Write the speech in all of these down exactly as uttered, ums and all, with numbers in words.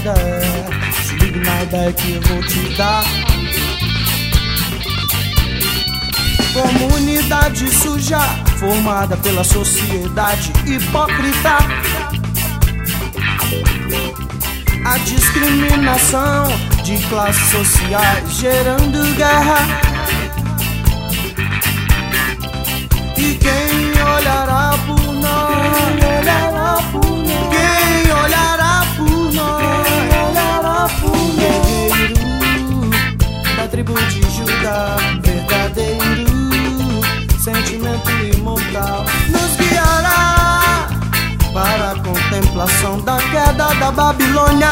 brother, se liga na ideia que eu vou te dar. Comunidade suja, formada pela sociedade hipócrita. A discriminação de classes sociais gerando guerra. E quem olhará por nós? Quem olhará por nós? Quem olhará por nós? Quem olhará por nós? Guerreiro da tribo de Judá, verdadeiro sentimento imortal, nos guiará para a contemplação da queda da Babilônia.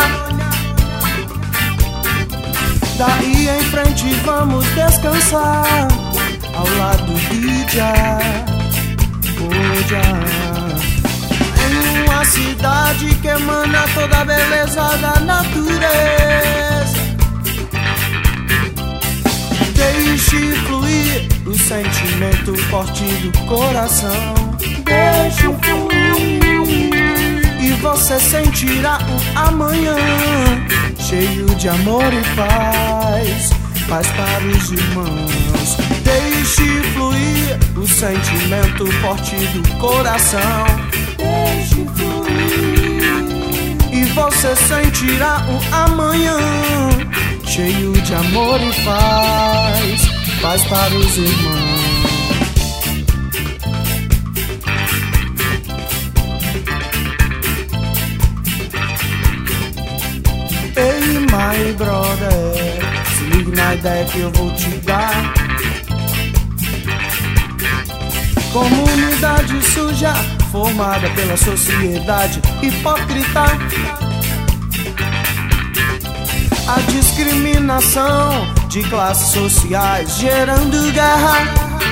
Daí em frente vamos descansar ao lado de Jah, oh Jah, em uma cidade que emana toda a beleza da natureza. Deixe fluir o sentimento forte do coração. Deixe fluir e você sentirá o amanhã cheio de amor e paz, paz para os irmãos. Deixe fluir o sentimento forte do coração. Deixe fluir e você sentirá o amanhã cheio de amor e paz, paz para os irmãos. Ei, my brother, se liga na ideia que eu vou te dar. Comunidade suja, formada pela sociedade hipócrita. A discriminação de classes sociais gerando guerra.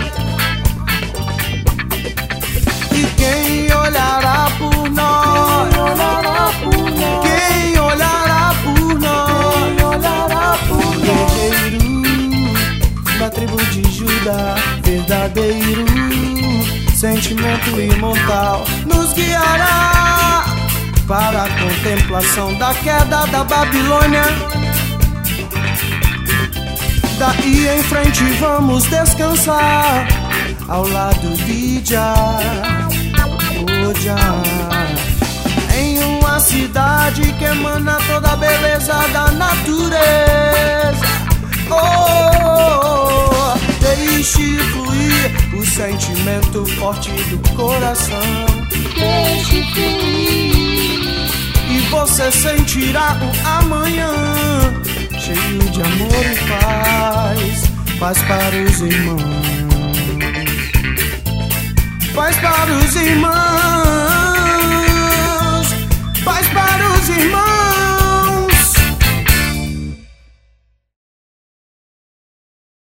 E quem olhará por nós? Quem olhará por nós? Quem olhará por nós? Quem olhará por nós? Guerreiro da tribo de Judá, verdadeiro sentimento imortal, nos guiará para a contemplação da queda da Babilônia. Daí em frente vamos descansar ao lado de Jah, oh Jah, em uma cidade que emana toda a beleza da natureza. Oh, deixe fluir o sentimento forte do coração. Deixe fluir e você sentirá o amanhã cheio de amor e paz, paz para os irmãos, paz para os irmãos.